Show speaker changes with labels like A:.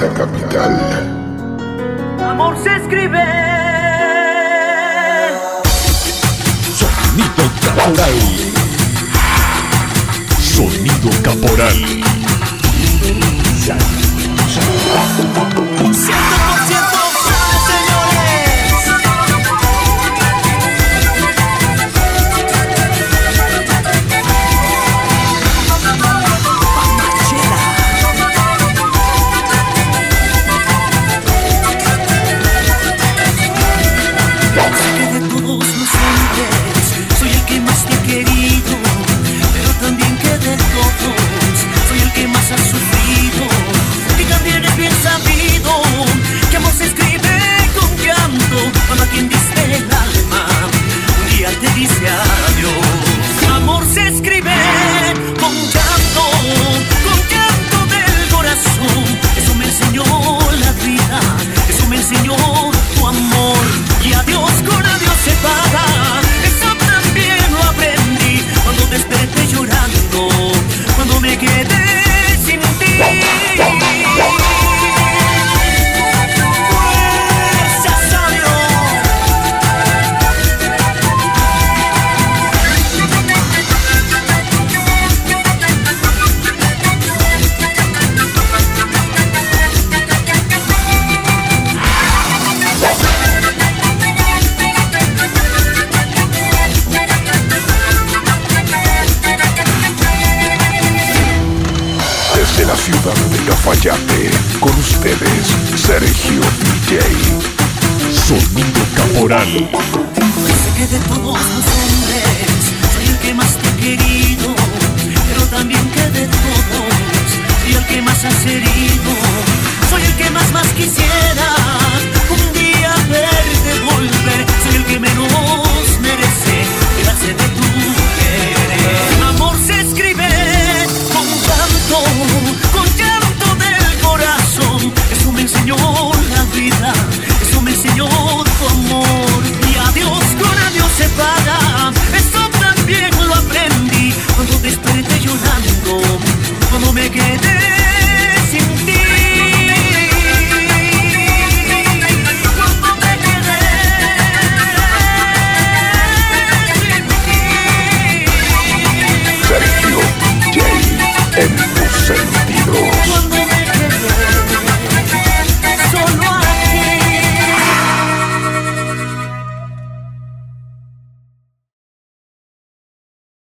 A: Z Capital.
B: Amor se escribe.
C: Sonido Caporal. Sonido Caporal.
B: 100%
A: Desde la ciudad de Cafayate, con ustedes, Sergio DJ.
C: Sonido Caporal.
B: Sé que de todos los hombres soy el que más te ha querido, pero también que de todos soy el que más has herido. Soy el que más quisiera